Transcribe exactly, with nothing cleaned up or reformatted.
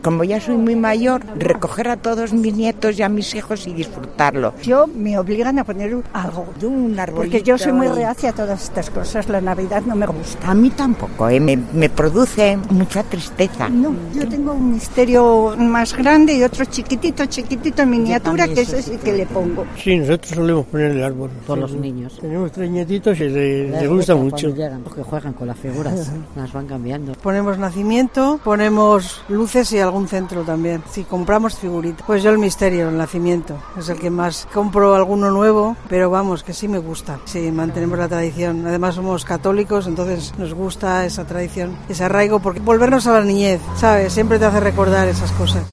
Como ya soy muy mayor, recoger a todos mis nietos y a mis hijos y disfrutarlo. Yo me obligan a poner algo, de un arbolito. Porque yo soy muy reacia a todas estas cosas. La Navidad no me gusta. A mí tampoco, ¿eh? me, me produce mucha tristeza. No, yo tengo un misterio más grande y otro chiquitito, chiquitito en miniatura, que es ese que le pongo. Sí, nosotros solemos poner el árbol. Por los niños. Tenemos tres nietitos y les, les gusta mucho. Llegan, porque juegan con las figuras, las van cambiando. Ponemos nacimiento, ponemos luces y algún centro también. Si compramos figuritas, pues yo el misterio, el nacimiento, es el que más compro alguno nuevo, pero vamos, que sí me gusta. Sí, mantenemos la tradición. Además somos católicos, entonces nos gusta esa tradición, ese arraigo, porque volvernos a la niñez, ¿sabes? Siempre te hace recordar esas cosas.